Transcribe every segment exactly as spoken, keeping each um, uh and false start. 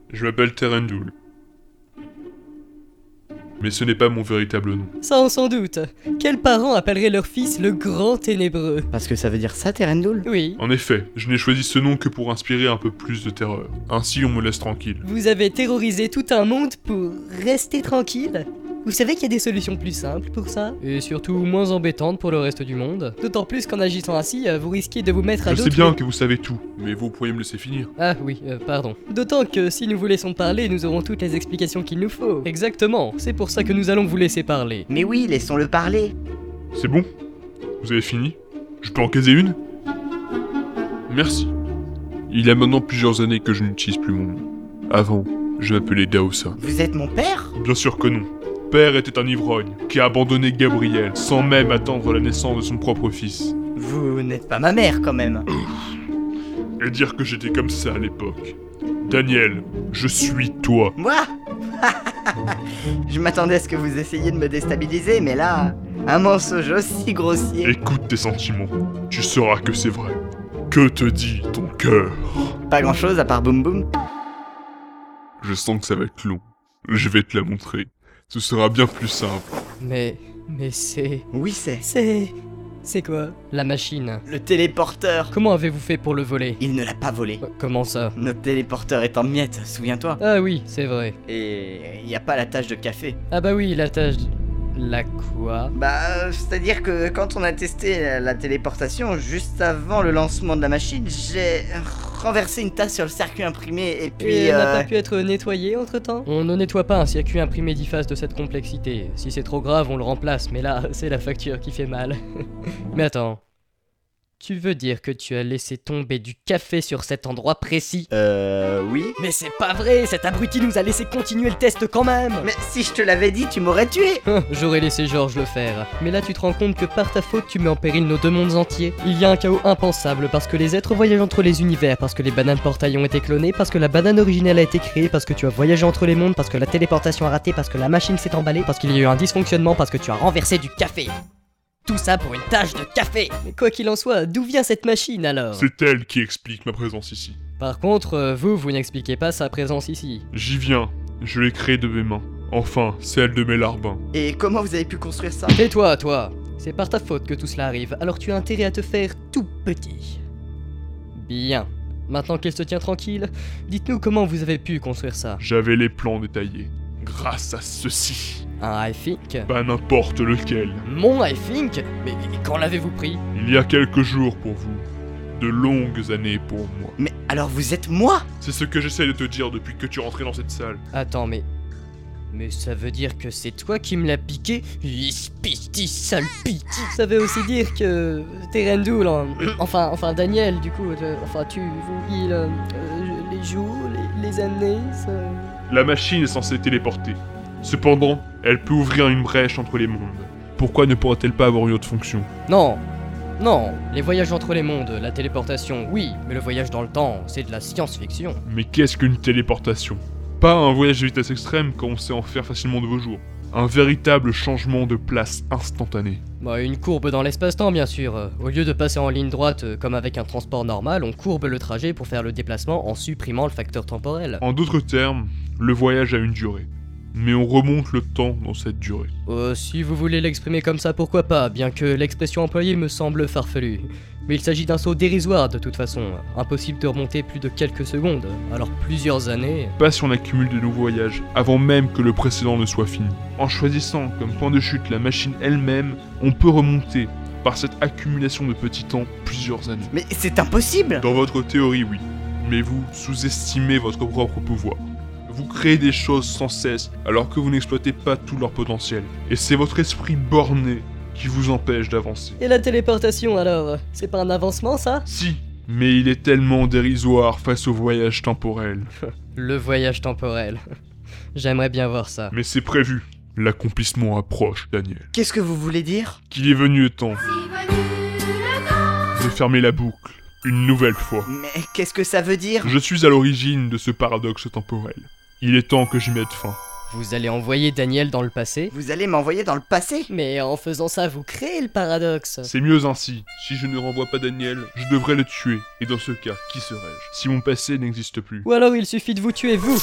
Je m'appelle Terendul. Mais ce n'est pas mon véritable nom. Ça on s'en doute. Quels parents appelleraient leur fils le Grand Ténébreux? Parce que ça veut dire ça, Terendul? Oui. En effet, je n'ai choisi ce nom que pour inspirer un peu plus de terreur. Ainsi on me laisse tranquille. Vous avez terrorisé tout un monde pour rester tranquille? Vous savez qu'il y a des solutions plus simples pour ça? Et surtout moins embêtantes pour le reste du monde. D'autant plus qu'en agissant ainsi, euh, vous risquez de vous mettre à Je d'autres... sais bien que vous savez tout, mais vous pourriez me laisser finir. Ah oui, euh, pardon. D'autant que si nous vous laissons parler, nous aurons toutes les explications qu'il nous faut. Exactement, c'est pour ça que nous allons vous laisser parler. Mais oui, laissons-le parler. C'est bon? Vous avez fini? Je peux en caser une? Merci. Il y a maintenant plusieurs années que je n'utilise plus mon nom. Avant, je m'appelais Daosa. Vous êtes mon père? Bien sûr que non. Père était un ivrogne qui a abandonné Gabriel sans même attendre la naissance de son propre fils. Vous n'êtes pas ma mère, quand même. Et dire que j'étais comme ça à l'époque. Daniel, je suis toi. Moi? Je m'attendais à ce que vous essayiez de me déstabiliser, mais là, un mensonge aussi grossier. Écoute tes sentiments. Tu sauras que c'est vrai. Que te dit ton cœur? Pas grand-chose à part boum boum. Je sens que ça va être long. Je vais te la montrer. Ce sera bien plus simple. Mais... mais c'est... Oui, c'est... C'est... c'est quoi? La machine. Le téléporteur. Comment avez-vous fait pour le voler? Il ne l'a pas volé. Euh, Comment ça? Notre téléporteur est en miettes, souviens-toi. Ah oui, c'est vrai. Et il n'y a pas la tache de café. Ah bah oui, la tâche... La quoi? Bah, euh, c'est-à-dire que quand on a testé la, la téléportation, juste avant le lancement de la machine, j'ai renversé une tasse sur le circuit imprimé et puis... Et elle n'a euh, pas pu être nettoyée entre-temps? On ne nettoie pas un circuit imprimé dix faces de cette complexité. Si c'est trop grave, on le remplace, mais là, c'est la facture qui fait mal. Mais attends... Tu veux dire que tu as laissé tomber du café sur cet endroit précis? Euh... Oui. Mais c'est pas vrai, cet abruti nous a laissé continuer le test quand même! Mais si je te l'avais dit, tu m'aurais tué. J'aurais laissé Georges le faire. Mais là tu te rends compte que par ta faute tu mets en péril nos deux mondes entiers. Il y a un chaos impensable parce que les êtres voyagent entre les univers, parce que les bananes portail ont été clonées, parce que la banane originelle a été créée, parce que tu as voyagé entre les mondes, parce que la téléportation a raté, parce que la machine s'est emballée, parce qu'il y a eu un dysfonctionnement, parce que tu as renversé du café. Tout ça pour une tache de café. Mais quoi qu'il en soit, d'où vient cette machine alors? C'est elle qui explique ma présence ici. Par contre, euh, vous, vous n'expliquez pas sa présence ici. J'y viens. Je l'ai créée de mes mains. Enfin, celle de mes larbins. Et comment vous avez pu construire ça? Tais-toi, toi. C'est par ta faute que tout cela arrive, alors tu as intérêt à te faire tout petit. Bien. Maintenant qu'elle se tient tranquille, dites-nous comment vous avez pu construire ça. J'avais les plans détaillés. Grâce à ceci. Un iThink? Pas n'importe lequel. Mon iThink? Mais quand l'avez-vous pris? Il y a quelques jours pour vous. De longues années pour moi. Mais alors vous êtes moi? C'est ce que j'essaie de te dire depuis que tu es rentré dans cette salle. Attends, mais... Mais ça veut dire que c'est toi qui me l'as piqué? Ispiti sale piti. Ça veut aussi dire que... Terendul, hein, enfin, enfin Daniel, du coup, euh, enfin tu... Il, euh, euh, les jours, les, les années, ça... La machine est censée téléporter. Cependant, elle peut ouvrir une brèche entre les mondes. Pourquoi ne pourrait-elle pas avoir une autre fonction? Non, non, les voyages entre les mondes, la téléportation, oui, mais le voyage dans le temps, c'est de la science-fiction. Mais qu'est-ce qu'une téléportation? Pas un voyage de vitesse extrême comme on sait en faire facilement de vos jours. Un véritable changement de place instantané. Bah, une courbe dans l'espace-temps, bien sûr. Au lieu de passer en ligne droite euh, comme avec un transport normal, on courbe le trajet pour faire le déplacement en supprimant le facteur temporel. En d'autres termes, le voyage a une durée. Mais on remonte le temps dans cette durée. Euh, si vous voulez l'exprimer comme ça, pourquoi pas, bien que l'expression employée me semble farfelue. Mais il s'agit d'un saut dérisoire de toute façon, impossible de remonter plus de quelques secondes, alors plusieurs années... Pas si on accumule de nouveaux voyages, avant même que le précédent ne soit fini. En choisissant comme point de chute la machine elle-même, on peut remonter, par cette accumulation de petits temps, plusieurs années. Mais c'est impossible. Dans votre théorie, oui. Mais vous sous-estimez votre propre pouvoir. Vous créez des choses sans cesse, alors que vous n'exploitez pas tout leur potentiel. Et c'est votre esprit borné qui vous empêche d'avancer. Et la téléportation alors? C'est pas un avancement ça? Si, mais il est tellement dérisoire face au voyage temporel. Le voyage temporel. J'aimerais bien voir ça. Mais c'est prévu. L'accomplissement approche, Daniel. Qu'est-ce que vous voulez dire? Qu'il est venu le temps de fermer la boucle, une nouvelle fois. Mais qu'est-ce que ça veut dire? Je suis à l'origine de ce paradoxe temporel. Il est temps que j'y mette fin. Vous allez envoyer Daniel dans le passé. Vous allez m'envoyer dans le passé? Mais en faisant ça, vous créez le paradoxe. C'est mieux ainsi. Si je ne renvoie pas Daniel, je devrais le tuer. Et dans ce cas, qui serais-je? Si mon passé n'existe plus. Ou alors il suffit de vous tuer, vous.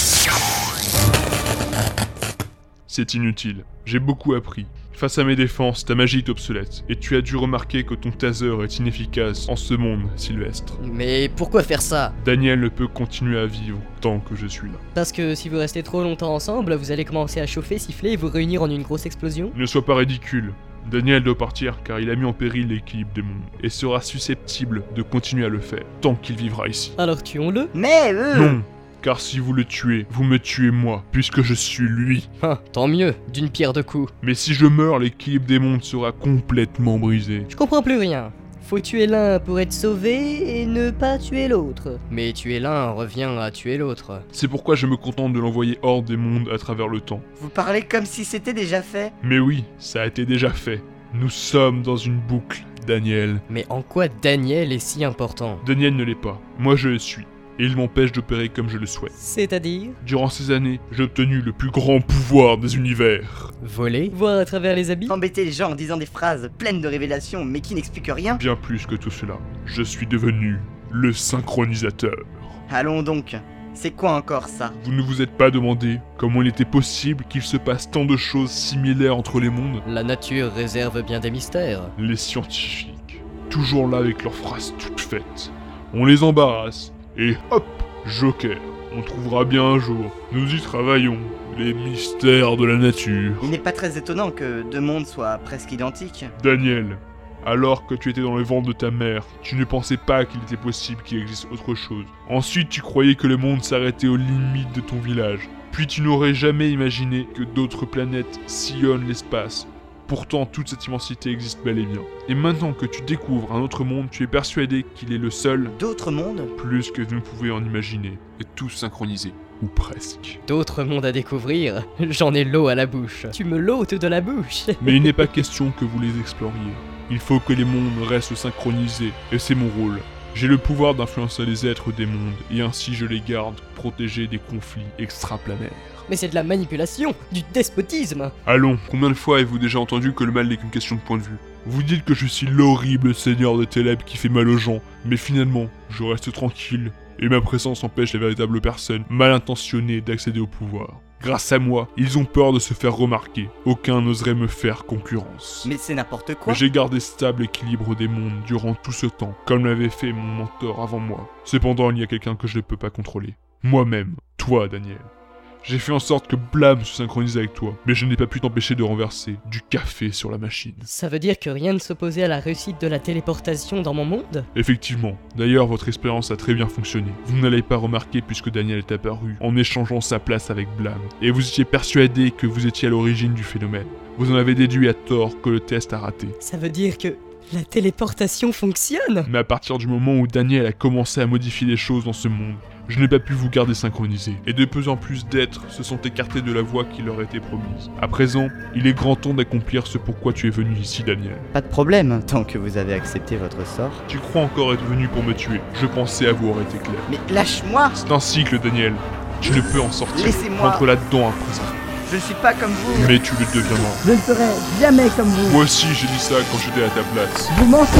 C'est inutile. J'ai beaucoup appris. Face à mes défenses, ta magie est obsolète. Et tu as dû remarquer que ton taser est inefficace en ce monde, Sylvestre. Mais pourquoi faire ça? Daniel ne peut continuer à vivre tant que je suis là. Parce que si vous restez trop longtemps ensemble, vous allez commencer à chauffer, siffler et vous réunir en une grosse explosion. Ne sois pas ridicule. Daniel doit partir car il a mis en péril l'équilibre des mondes et sera susceptible de continuer à le faire tant qu'il vivra ici. Alors tuons-le. Mais euh... Non, car si vous le tuez, vous me tuez moi, puisque je suis lui. Ah, tant mieux, d'une pierre deux coups. Mais si je meurs, l'équilibre des mondes sera complètement brisé. Je comprends plus rien. Faut tuer l'un pour être sauvé et ne pas tuer l'autre. Mais tuer l'un revient à tuer l'autre. C'est pourquoi je me contente de l'envoyer hors des mondes à travers le temps. Vous parlez comme si c'était déjà fait. Mais oui, ça a été déjà fait. Nous sommes dans une boucle, Daniel. Mais en quoi Daniel est si important? Daniel ne l'est pas, moi je le suis. Et il m'empêche d'opérer comme je le souhaite. C'est-à-dire? Durant ces années, j'ai obtenu le plus grand pouvoir des univers. Voler? Voir à travers les habits? Embêter les gens en disant des phrases pleines de révélations mais qui n'expliquent rien. Bien plus que tout cela, je suis devenu le synchronisateur. Allons donc, c'est quoi encore ça? Vous ne vous êtes pas demandé comment il était possible qu'il se passe tant de choses similaires entre les mondes? La nature réserve bien des mystères. Les scientifiques, toujours là avec leurs phrases toutes faites. On les embarrasse. Et hop, Joker, on trouvera bien un jour. Nous y travaillons. Les mystères de la nature. Il n'est pas très étonnant que deux mondes soient presque identiques. Daniel, alors que tu étais dans le ventre de ta mère, tu ne pensais pas qu'il était possible qu'il existe autre chose. Ensuite, tu croyais que le monde s'arrêtait aux limites de ton village. Puis tu n'aurais jamais imaginé que d'autres planètes sillonnent l'espace. Pourtant, toute cette immensité existe bel et bien. Et maintenant que tu découvres un autre monde, tu es persuadé qu'il est le seul, D'autres mondes? plus que vous ne pouvez en imaginer, et tous synchronisés, ou presque. D'autres mondes à découvrir? J'en ai l'eau à la bouche. Tu me l'ôtes de la bouche. Mais il n'est pas question que vous les exploriez. Il faut que les mondes restent synchronisés, et c'est mon rôle. J'ai le pouvoir d'influencer les êtres des mondes, et ainsi je les garde protégés des conflits extraplanaires. Mais c'est de la manipulation, du despotisme. Allons, combien de fois avez-vous déjà entendu que le mal n'est qu'une question de point de vue? Vous dites que je suis l'horrible seigneur de ténèbres qui fait mal aux gens, mais finalement, je reste tranquille, et ma présence empêche les véritables personnes mal intentionnées d'accéder au pouvoir. Grâce à moi, ils ont peur de se faire remarquer. Aucun n'oserait me faire concurrence. Mais c'est n'importe quoi. J'ai gardé stable l'équilibre des mondes durant tout ce temps, comme l'avait fait mon mentor avant moi. Cependant, il y a quelqu'un que je ne peux pas contrôler. Moi-même, toi, Daniel. J'ai fait en sorte que Blam se synchronise avec toi, mais je n'ai pas pu t'empêcher de renverser du café sur la machine. Ça veut dire que rien ne s'opposait à la réussite de la téléportation dans mon monde? Effectivement. D'ailleurs, votre expérience a très bien fonctionné. Vous ne l'avez pas remarqué puisque Daniel est apparu en échangeant sa place avec Blam. Et vous étiez persuadé que vous étiez à l'origine du phénomène. Vous en avez déduit à tort que le test a raté. Ça veut dire que la téléportation fonctionne? Mais à partir du moment où Daniel a commencé à modifier les choses dans ce monde, je n'ai pas pu vous garder synchronisés, et de plus en plus d'êtres se sont écartés de la voie qui leur était promise. À présent, il est grand temps d'accomplir ce pourquoi tu es venu ici, Daniel. Pas de problème, tant que vous avez accepté votre sort. Tu crois encore être venu pour me tuer? Je pensais avoir été clair. Mais lâche-moi! C'est un cycle, Daniel. Tu ne peux en sortir. Laissez-moi. Rentre là-dedans à présent. Je ne suis pas comme vous. Mais tu le deviendras. Je ne serai jamais comme vous. Moi aussi, j'ai dit ça quand j'étais à ta place. Vous mentez.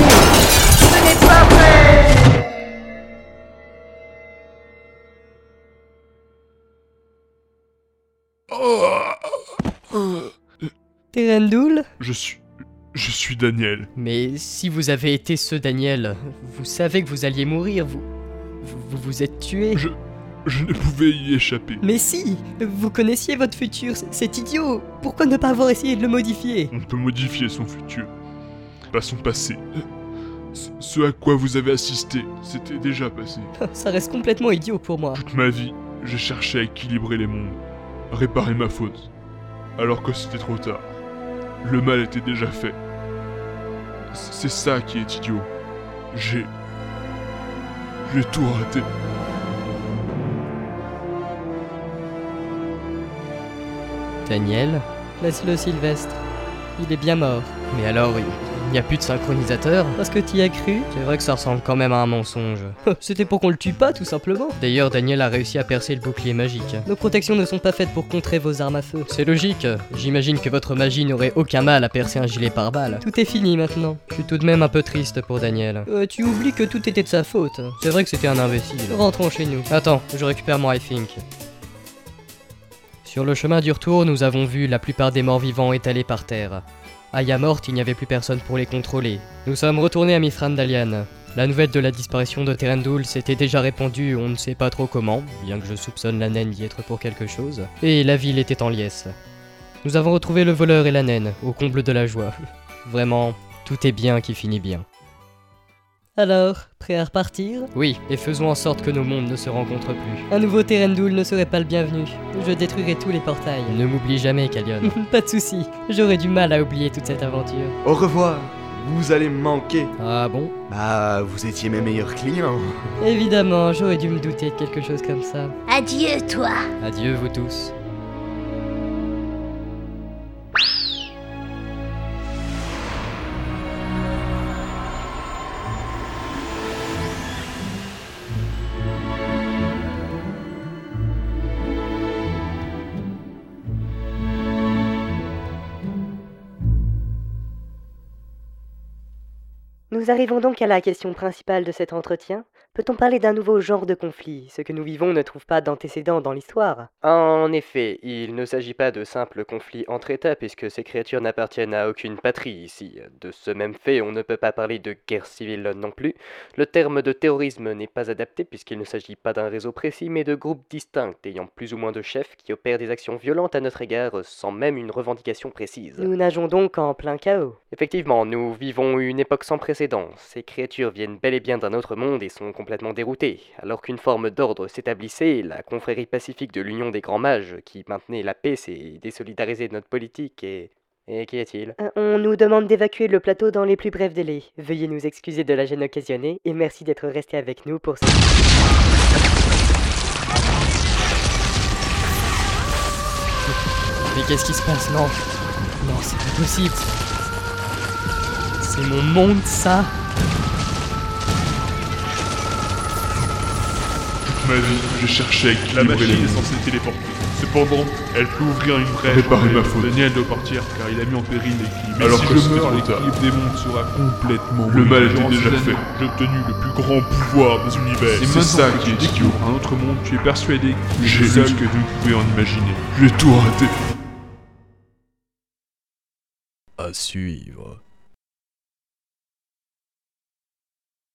Ce n'est pas vrai! Terendoul? Je suis... Je suis Daniel. Mais si vous avez été ce Daniel, vous savez que vous alliez mourir, vous... Vous vous êtes tué. Je... Je ne pouvais y échapper. Mais si! Vous connaissiez votre futur, c'est- c'est idiot! Pourquoi ne pas avoir essayé de le modifier? On peut modifier son futur. Pas son passé. Ce- Ce à quoi vous avez assisté, c'était déjà passé. Ça reste complètement idiot pour moi. Toute ma vie, j'ai cherché à équilibrer les mondes, réparer ma faute. Alors que c'était trop tard. Le mal était déjà fait. C- C'est ça qui est idiot. J'ai... J'ai tout raté. Daniel? Laisse-le, Sylvestre. Il est bien mort. Mais alors, il, Il n'y a plus de synchronisateur. Parce que t'y as cru? C'est vrai que ça ressemble quand même à un mensonge. C'était pour qu'on le tue pas, tout simplement. D'ailleurs, Daniel a réussi à percer le bouclier magique. Nos protections ne sont pas faites pour contrer vos armes à feu. C'est logique. J'imagine que votre magie n'aurait aucun mal à percer un gilet pare-balles. Tout est fini maintenant. Je suis tout de même un peu triste pour Daniel. Euh, tu oublies que tout était de sa faute. C'est vrai que c'était un imbécile. Rentrons chez nous. Attends, je récupère mon I think. Sur le chemin du retour, nous avons vu la plupart des morts vivants étalés par terre. Aya morte, il n'y avait plus personne pour les contrôler. Nous sommes retournés à Mithran Dalian. La nouvelle de la disparition de Terendul s'était déjà répandue, on ne sait pas trop comment, bien que je soupçonne la naine d'y être pour quelque chose, et la ville était en liesse. Nous avons retrouvé le voleur et la naine, au comble de la joie. Vraiment, tout est bien qui finit bien. Alors, prêt à repartir? Oui, et faisons en sorte que nos mondes ne se rencontrent plus. Un nouveau Terendul ne serait pas le bienvenu. Je détruirai tous les portails. Ne m'oublie jamais, Kalion. Pas de soucis, j'aurais du mal à oublier toute cette aventure. Au revoir, vous allez me manquer. Ah bon? Bah, vous étiez mes meilleurs clients. Évidemment, j'aurais dû me douter de quelque chose comme ça. Adieu, toi. Adieu, vous tous. Nous arrivons donc à la question principale de cet entretien. Peut-on parler d'un nouveau genre de conflit? Ce que nous vivons ne trouve pas d'antécédent dans l'histoire. En effet, il ne s'agit pas de simples conflits entre États puisque ces créatures n'appartiennent à aucune patrie ici. De ce même fait, on ne peut pas parler de guerre civile non plus. Le terme de terrorisme n'est pas adapté puisqu'il ne s'agit pas d'un réseau précis mais de groupes distincts ayant plus ou moins de chefs qui opèrent des actions violentes à notre égard sans même une revendication précise. Nous nageons donc en plein chaos. Effectivement, nous vivons une époque sans précédent. Ces créatures viennent bel et bien d'un autre monde et sont complètement déroutées. Alors qu'une forme d'ordre s'établissait, la confrérie pacifique de l'Union des Grands Mages, qui maintenait la paix, s'est désolidarisée de notre politique et... Et qu'y a-t-il? Euh, On nous demande d'évacuer le plateau dans les plus brefs délais. Veuillez nous excuser de la gêne occasionnée et merci d'être resté avec nous pour ce... Mais qu'est-ce qui se passe? Non. Non, c'est pas possible. C'est mon monde, ça. Ma vie, j'ai cherché à équilibrer la machine est censée téléporter. Cependant, elle peut ouvrir une brèche. Réparer ma faute. Daniel doit partir car il a mis en péril l'équilibre. Alors si que je c'était meurs, trop tard. l'équilibre des mondes sera complètement Le mal brisé. était Durant déjà ces fait. années, J'ai obtenu le plus grand pouvoir des univers. C'est C'est ça maintenant que qui est tu idiot. Un autre monde, tu es persuadé que J'ai le seul lu. que vous pouvez en imaginer. J'ai tout raté. À suivre.